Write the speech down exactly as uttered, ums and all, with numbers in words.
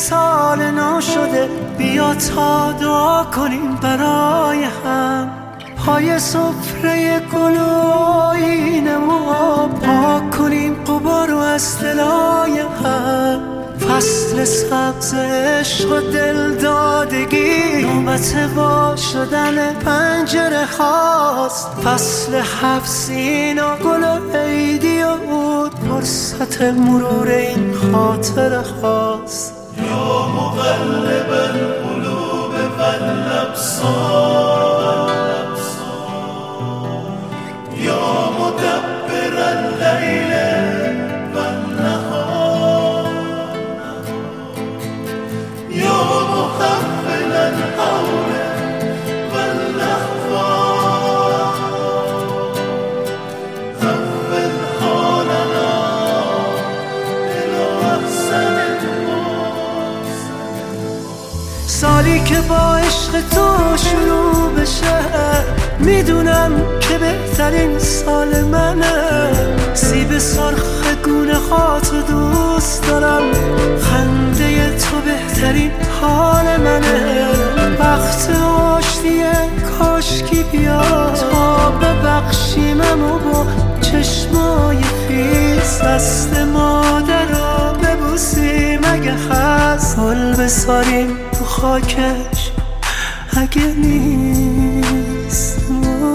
سال نو شده، بیا تا دعا کنیم برای هم. پای سفره گل و آینه و پاک کنیم غبار و از دلای هم. فصل سبز عشق و دلدادگی نوبت وا شدن پنجره هاست. فصل حفظین و گل و عیدی و عود فرصت مرور این خاطره هاست. یا مقلب القلوب والابصار، یا مدبر اللیل والنهار، یا محول الحول والاحوال، حول حالنا الی احسن المحسنین. سالی که با عشق تو شروع بشه، میدونم که بهترین سال منه. سیب سرخ گونه هاتو دوست دارم، خنده تو بهترین حال منه. وقت آشتیه کاشکی بیا تا ببخشیمم و با چشمای خیس دست مادر رو ببوسیم. اگه هست گل بساریم تو خاکش، اگه نیست